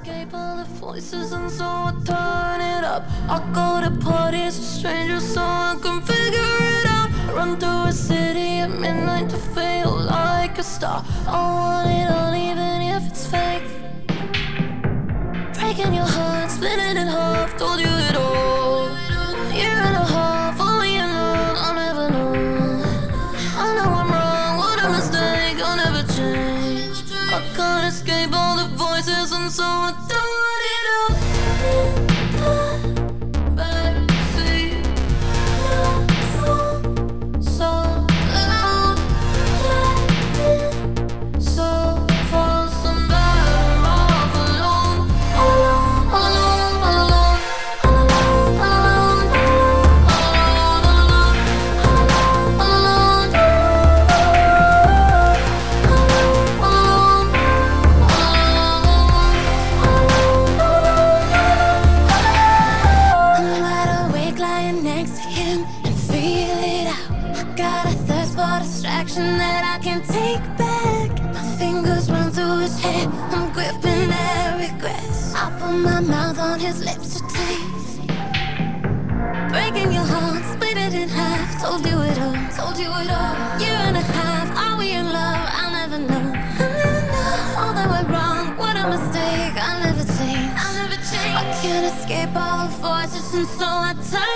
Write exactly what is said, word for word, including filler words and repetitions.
escape all the voices, and so I turn it up. I go to parties with strangers so I can figure it out. Run through a city at midnight to feel like a star. I want it all even if it's fake. Breaking your heart, split it in half, told you it all. Year and a half, only in love, I'll never know. I know I'm wrong, what a mistake, I'll never change. I can't escape all the voices, and so I turn it up. Backseat, so loud, so far, some better off alone. All alone, all alone, all alone, all alone, all alone, all alone, all alone, all alone, I'm wide awake, lying next to him and feel it out. I got a thirst for distraction that I can't take back. My fingers run through his hair, I'm gripping their regrets. I put my mouth on his lips to taste. Breaking your heart, split it in half. Told you it all, told you it all. Year and a half, are we in love? I'll never know. I'll never know. All that went wrong, what a mistake. I'll never change. I'll never change. I can't escape all the voices, and so I turn